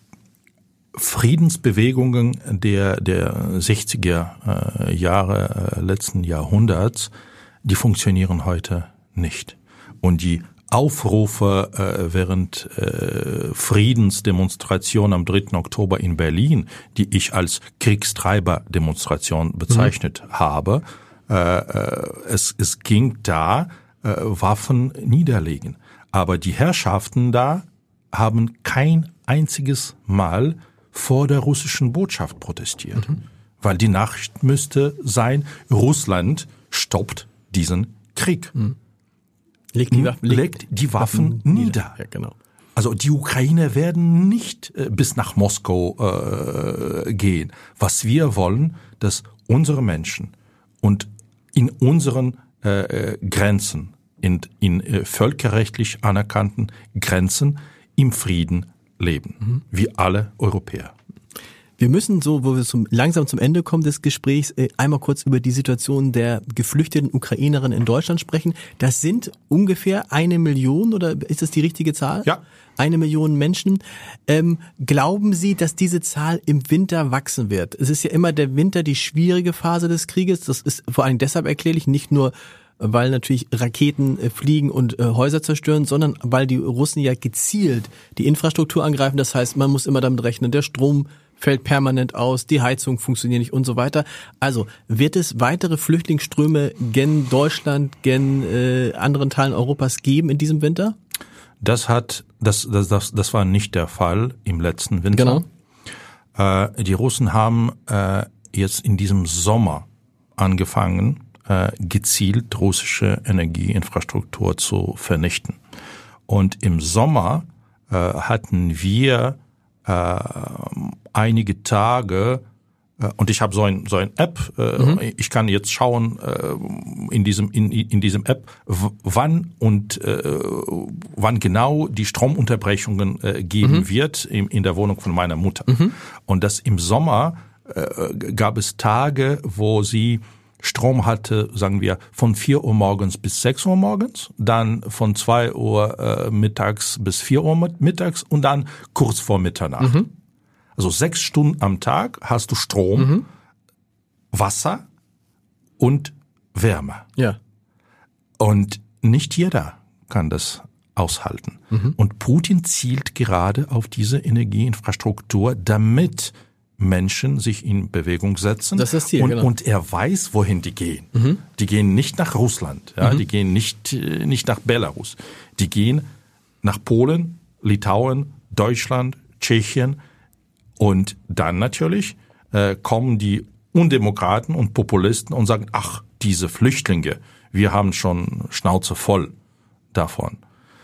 Friedensbewegungen der der sechziger äh, Jahre äh, letzten Jahrhunderts, die funktionieren heute nicht. Und die Aufrufe äh, während äh, Friedensdemonstration am dritten Oktober in Berlin, die ich als Kriegstreiber-Demonstration bezeichnet mhm. habe, äh, äh, es, es ging da äh, Waffen niederlegen. Aber die Herrschaften da haben kein einziges Mal vor der russischen Botschaft protestiert. Mhm. Weil die Nachricht müsste sein, Russland stoppt diesen Krieg. Mhm. Legt die Waffen, legt die Waffen, Waffen nieder. nieder. Ja, genau. Also die Ukrainer werden nicht äh, bis nach Moskau äh, gehen. Was wir wollen, dass unsere Menschen und in unseren äh, Grenzen, in, in äh, völkerrechtlich anerkannten Grenzen im Frieden leben, mhm. wie alle Europäer. Wir müssen so, wo wir zum, langsam zum Ende kommen des Gesprächs, einmal kurz über die Situation der geflüchteten Ukrainerinnen in Deutschland sprechen. Das sind ungefähr eine Million, oder ist das die richtige Zahl? Ja. Eine Million Menschen. Ähm, glauben Sie, dass diese Zahl im Winter wachsen wird? Es ist ja immer der Winter die schwierige Phase des Krieges. Das ist vor allem deshalb erklärlich, nicht nur weil natürlich Raketen äh, fliegen und äh, Häuser zerstören, sondern weil die Russen ja gezielt die Infrastruktur angreifen. Das heißt, man muss immer damit rechnen, der Strom fällt permanent aus, die Heizung funktioniert nicht und so weiter. Also wird es weitere Flüchtlingsströme gen Deutschland, gen äh, anderen Teilen Europas geben in diesem Winter? Das hat, das, das, das, das war nicht der Fall im letzten Winter. Genau. Äh, die Russen haben äh, jetzt in diesem Sommer angefangen, äh, gezielt russische Energieinfrastruktur zu vernichten. Und im Sommer äh, hatten wir äh, einige Tage, äh, und ich habe so ein so ein App, äh, mhm. ich kann jetzt schauen äh, in diesem in, in diesem App, w- wann und äh, wann genau die Stromunterbrechungen äh, geben mhm. wird in, in der Wohnung von meiner Mutter. Mhm. Und das im Sommer äh, gab es Tage, wo sie Strom hatte, sagen wir, von vier Uhr morgens bis sechs Uhr morgens, dann von zwei Uhr äh, mittags bis vier Uhr mittags und dann kurz vor Mitternacht. Mhm. Also sechs Stunden am Tag hast du Strom, mhm. Wasser und Wärme. Ja. Und nicht jeder kann das aushalten. Mhm. Und Putin zielt gerade auf diese Energieinfrastruktur, damit Menschen sich in Bewegung setzen. Das ist das Ziel, und, genau. und er weiß, wohin die gehen. Mhm. Die gehen nicht nach Russland, ja, mhm. die gehen nicht, nicht nach Belarus. Die gehen nach Polen, Litauen, Deutschland, Tschechien. Und dann natürlich äh, kommen die Undemokraten und Populisten und sagen, ach, diese Flüchtlinge, wir haben schon Schnauze voll davon.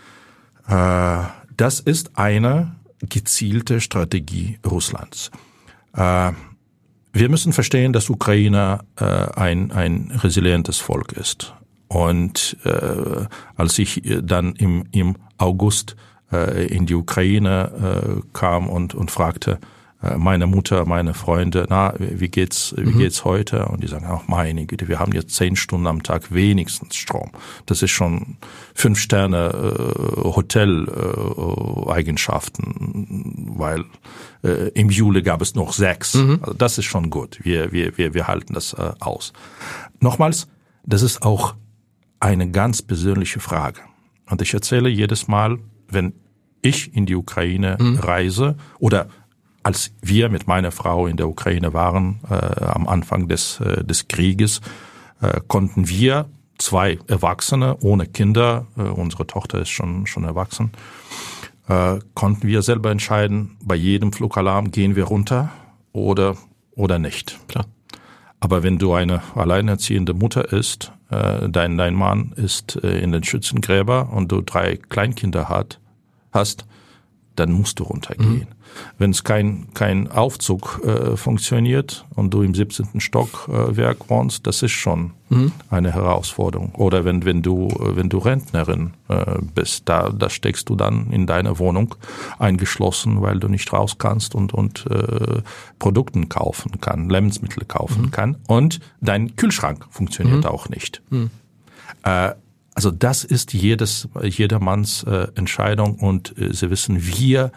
Äh, das ist eine gezielte Strategie Russlands. Äh, wir müssen verstehen, dass Ukraine äh, ein, ein resilientes Volk ist. Und äh, als ich dann im, im August äh, in die Ukraine äh, kam und, und fragte, meine Mutter, meine Freunde, na, wie geht's, wie mhm. geht's heute? Und die sagen, ach meine Güte, wir haben jetzt zehn Stunden am Tag wenigstens Strom. Das ist schon fünf Sterne äh, Hotel äh, Eigenschaften, weil äh, im Juli gab es noch sechs. Mhm. Also das ist schon gut. Wir, wir, wir, wir halten das äh, aus. Nochmals, das ist auch eine ganz persönliche Frage. Und ich erzähle jedes Mal, wenn ich in die Ukraine mhm. reise oder als wir mit meiner Frau in der Ukraine waren, äh, am Anfang des, äh, des Krieges, äh, konnten wir, zwei Erwachsene ohne Kinder, äh, unsere Tochter ist schon, schon erwachsen, äh, konnten wir selber entscheiden, bei jedem Flugalarm gehen wir runter oder, oder nicht. Klar. Aber wenn du eine alleinerziehende Mutter ist, äh, dein, dein Mann ist äh, in den Schützengräber und du drei Kleinkinder hat, hast, dann musst du runtergehen. Mhm. Wenn es kein kein Aufzug äh, funktioniert und du im siebzehnten Stockwerk äh, wohnst, das ist schon mhm. eine Herausforderung. Oder wenn wenn du wenn du Rentnerin äh, bist, da da steckst du dann in deiner Wohnung eingeschlossen, weil du nicht raus kannst und und äh, Produkte kaufen kann, Lebensmittel kaufen mhm. kann und dein Kühlschrank funktioniert mhm. auch nicht. Mhm. Äh, Also das ist jedes jedermanns äh, Entscheidung und äh, Sie wissen, wir,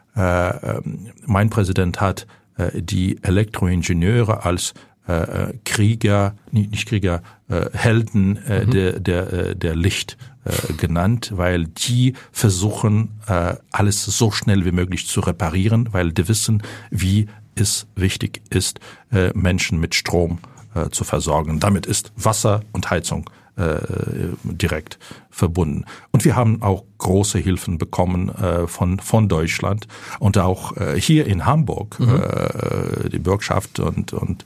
äh, mein Präsident hat äh, die Elektroingenieure als äh, Krieger, nicht, nicht Krieger, äh, Helden äh, mhm. der der der Licht äh, genannt, weil die versuchen äh, alles so schnell wie möglich zu reparieren, weil die wissen, wie es wichtig ist, äh, Menschen mit Strom äh, zu versorgen. Damit ist Wasser und Heizung Äh, direkt verbunden. Und wir haben auch große Hilfen bekommen äh, von von Deutschland und auch äh, hier in Hamburg. Mhm. Äh, die Bürgschaft und und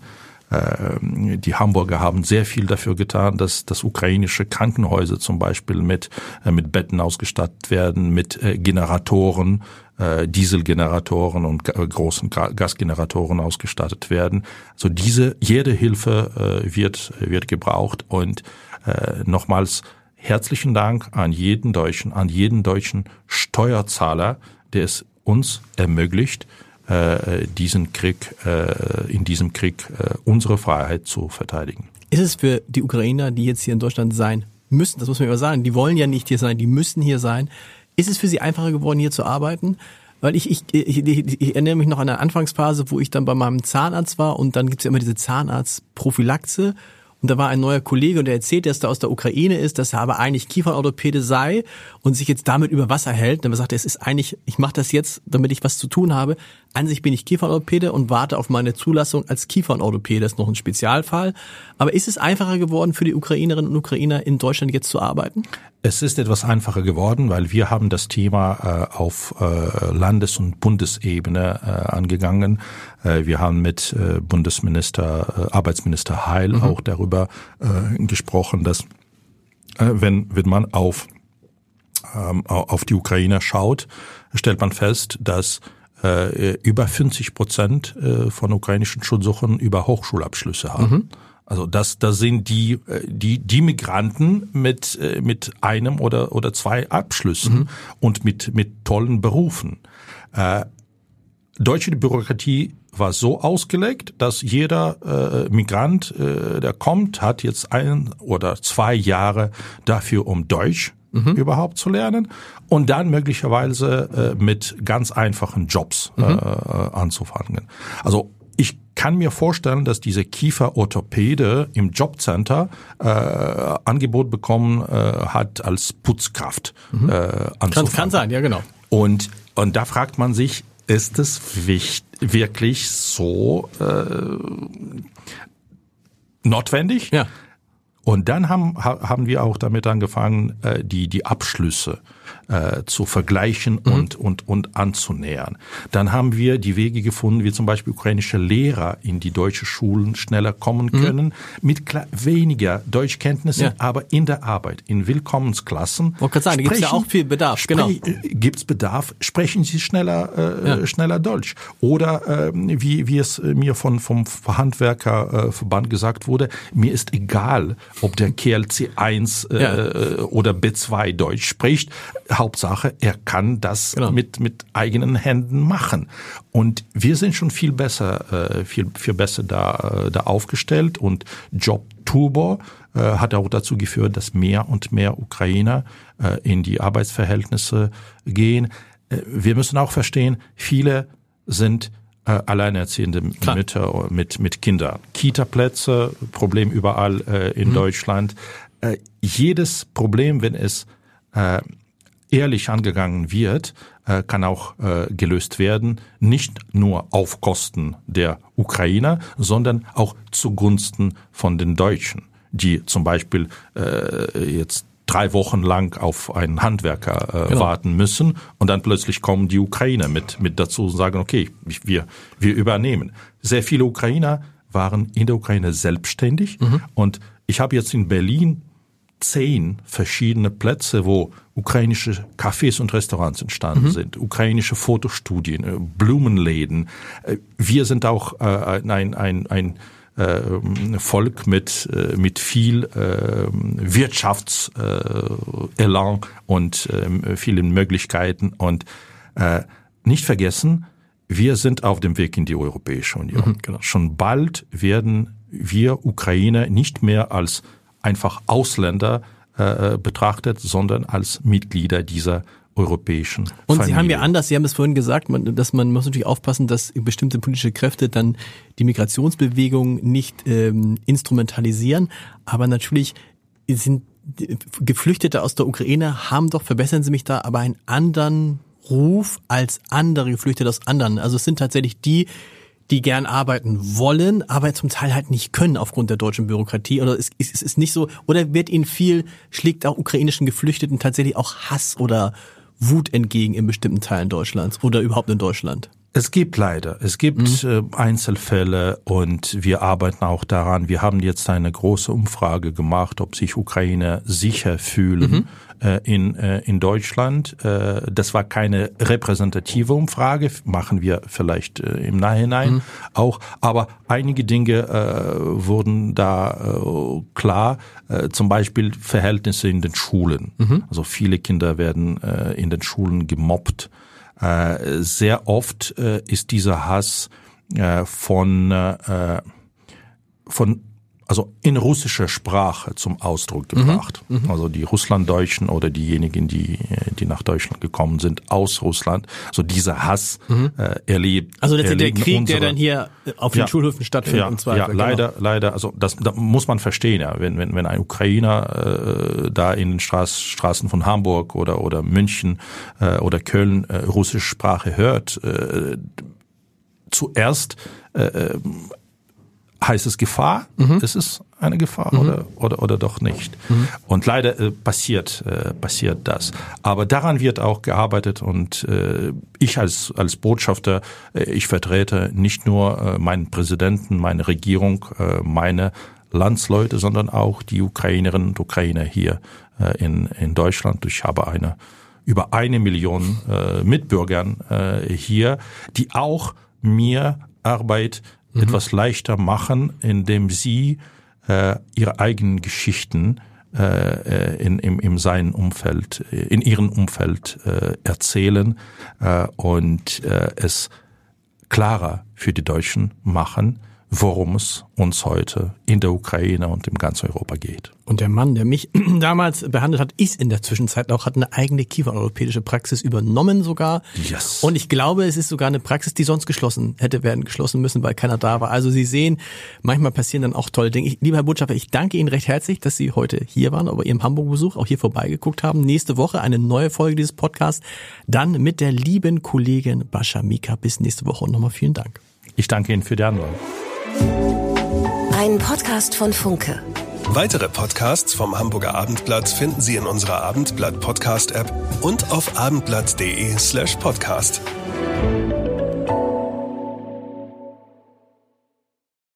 äh, die Hamburger haben sehr viel dafür getan, dass dass ukrainische Krankenhäuser zum Beispiel mit äh, mit Betten ausgestattet werden, mit äh, Generatoren, äh, Dieselgeneratoren und äh, großen Gasgeneratoren ausgestattet werden. Also diese jede Hilfe äh, wird wird gebraucht und Äh, nochmals herzlichen Dank an jeden Deutschen, an jeden deutschen Steuerzahler, der es uns ermöglicht, äh, diesen Krieg, äh, in diesem Krieg äh, unsere Freiheit zu verteidigen. Ist es für die Ukrainer, die jetzt hier in Deutschland sein müssen, das muss man immer sagen, die wollen ja nicht hier sein, die müssen hier sein, ist es für sie einfacher geworden, hier zu arbeiten? Weil ich, ich, ich, ich, ich erinnere mich noch an eine Anfangsphase, wo ich dann bei meinem Zahnarzt war und dann gibt's ja immer diese Zahnarztprophylaxe. Und da war ein neuer Kollege und der erzählt, dass er aus der Ukraine ist, dass er aber eigentlich Kieferorthopäde sei und sich jetzt damit über Wasser hält. Und er sagt, es ist eigentlich, ich mache das jetzt, damit ich was zu tun habe. an sich bin ich Kieferorthopäde und warte auf meine Zulassung als Kieferorthopäde. Das ist noch ein Spezialfall. Aber ist es einfacher geworden für die Ukrainerinnen und Ukrainer in Deutschland jetzt zu arbeiten? Es ist etwas einfacher geworden, weil wir haben das Thema äh, auf äh, Landes- und Bundesebene äh, angegangen. Äh, wir haben mit äh, Bundesminister, äh, Arbeitsminister Heil mhm. auch darüber äh, gesprochen, dass äh, wenn, wenn man auf, ähm, auf die Ukrainer schaut, stellt man fest, dass äh, über fünfzig Prozent äh, von ukrainischen Schutzsuchenden über Hochschulabschlüsse haben. Mhm. Also das, das sind die, die, die Migranten mit, mit einem oder, oder zwei Abschlüssen mhm. und mit, mit tollen Berufen. Äh, deutsche Bürokratie war so ausgelegt, dass jeder äh, Migrant, äh, der kommt, hat jetzt ein oder zwei Jahre dafür, um Deutsch mhm. überhaupt zu lernen und dann möglicherweise äh, mit ganz einfachen Jobs mhm. äh, anzufangen. Also ich kann mir vorstellen, dass diese Kieferorthopäde im Jobcenter äh, Angebot bekommen äh, hat, als Putzkraft mhm. äh, anzufangen. Kann, kann sein, ja genau. Und und da fragt man sich, ist es wichtig, wirklich so äh, notwendig? Ja. Und dann haben haben wir auch damit angefangen, äh, die die Abschlüsse äh, zu vergleichen mhm. und und und anzunähern. Dann haben wir die Wege gefunden, wie zum Beispiel ukrainische Lehrer in die deutsche Schulen schneller kommen können, mhm. mit klar, weniger Deutschkenntnissen, ja. aber in der Arbeit, in Willkommensklassen. Ich kann sagen, da gibt es ja auch viel Bedarf. Genau. Genau. Gibt es Bedarf, sprechen Sie schneller äh, ja. schneller Deutsch. Oder äh, wie wie es mir von vom Handwerkerverband gesagt wurde, mir ist egal, ob der Kerl C eins äh, ja. oder B zwei Deutsch spricht. Hauptsache, er kann das genau. mit mit eigenen Händen machen. Und wir sind schon viel besser, äh, viel viel besser da da aufgestellt. Und Job Turbo äh, hat auch dazu geführt, dass mehr und mehr Ukrainer äh, in die Arbeitsverhältnisse gehen. Äh, wir müssen auch verstehen, viele sind Äh, alleinerziehende Klar. Mütter mit mit Kindern. Kita-Plätze, Problem überall äh, in mhm. Deutschland. Äh, jedes Problem, wenn es äh, ehrlich angegangen wird, äh, kann auch äh, gelöst werden. Nicht nur auf Kosten der Ukrainer, sondern auch zugunsten von den Deutschen, die zum Beispiel äh, jetzt drei Wochen lang auf einen Handwerker äh, genau. warten müssen und dann plötzlich kommen die Ukrainer mit mit dazu und sagen, okay, wir wir übernehmen. Sehr viele Ukrainer waren in der Ukraine selbstständig mhm. und ich habe jetzt in Berlin zehn verschiedene Plätze, wo ukrainische Cafés und Restaurants entstanden mhm. sind, ukrainische Fotostudien, Blumenläden. Wir sind auch äh, ein ein ein Volk mit mit viel äh, Wirtschaftselan äh, und äh, vielen Möglichkeiten und äh, nicht vergessen, wir sind auf dem Weg in die Europäische Union. Mhm, genau. Schon bald werden wir Ukrainer nicht mehr als einfach Ausländer äh, betrachtet, sondern als Mitglieder dieser europäischen Und Familie. Sie haben ja anders, Sie haben es vorhin gesagt, man, dass man muss natürlich aufpassen, dass bestimmte politische Kräfte dann die Migrationsbewegung nicht ähm, instrumentalisieren. Aber natürlich sind Geflüchtete aus der Ukraine haben doch, verbessern Sie mich da, aber einen anderen Ruf als andere Geflüchtete aus anderen. Also es sind tatsächlich die, die gern arbeiten wollen, aber zum Teil halt nicht können aufgrund der deutschen Bürokratie. Oder es ist, es ist nicht so, oder wird ihnen viel, schlägt auch ukrainischen Geflüchteten tatsächlich auch Hass oder Wut entgegen in bestimmten Teilen Deutschlands oder überhaupt in Deutschland? Es gibt leider, es gibt mhm. äh, Einzelfälle und wir arbeiten auch daran. Wir haben jetzt eine große Umfrage gemacht, ob sich Ukrainer sicher fühlen mhm. äh, in äh, in Deutschland. Äh, das war keine repräsentative Umfrage, machen wir vielleicht äh, im Nachhinein mhm. auch. Aber einige Dinge äh, wurden da äh, klar. Äh, zum Beispiel Verhältnisse in den Schulen. Mhm. Also viele Kinder werden äh, in den Schulen gemobbt. Äh, sehr oft äh, ist dieser Hass äh, von äh, von also in russischer Sprache zum Ausdruck gebracht. Mhm, also die Russlanddeutschen oder diejenigen, die die nach Deutschland gekommen sind aus Russland, so dieser Hass mhm. äh, erlebt. Also letztendlich der Krieg, unsere, der dann hier auf den ja, Schulhöfen stattfindet ja, und zwar. Ja, genau. leider, leider. Also das, das muss man verstehen, ja. Wenn wenn wenn ein Ukrainer äh, da in den Straß, Straßen von Hamburg oder oder München äh, oder Köln äh, russische Sprache hört. Äh, zuerst äh, heißt es Gefahr, mhm. ist es eine Gefahr mhm. oder, oder, oder doch nicht? Mhm. Und leider äh, passiert, äh, passiert das. Aber daran wird auch gearbeitet und äh, ich als, als Botschafter, äh, ich vertrete nicht nur äh, meinen Präsidenten, meine Regierung, äh, meine Landsleute, sondern auch die Ukrainerinnen und Ukrainer hier äh, in, in Deutschland. Ich habe eine über eine Million äh, Mitbürgern äh, hier, die auch mir Arbeit mhm. etwas leichter machen, indem sie äh, ihre eigenen Geschichten äh, in, im, im seinen Umfeld, in ihrem Umfeld äh, erzählen äh, und äh, es klarer für die Deutschen machen, worum es uns heute in der Ukraine und im ganzen Europa geht. Und der Mann, der mich damals behandelt hat, ist in der Zwischenzeit auch, hat eine eigene kiefereuropäische Praxis übernommen sogar. Yes. Und ich glaube, es ist sogar eine Praxis, die sonst geschlossen hätte werden geschlossen müssen, weil keiner da war. Also Sie sehen, manchmal passieren dann auch tolle Dinge. Ich, lieber Herr Botschafter, ich danke Ihnen recht herzlich, dass Sie heute hier waren, bei Ihrem Hamburg-Besuch auch hier vorbeigeguckt haben. Nächste Woche eine neue Folge dieses Podcasts, dann mit der lieben Kollegin Bascha Mika. Bis nächste Woche und nochmal vielen Dank. Ich danke Ihnen für die Anleitung. Ein Podcast von Funke. Weitere Podcasts vom Hamburger Abendblatt finden Sie in unserer Abendblatt Podcast App und auf abendblatt punkt de slash podcast.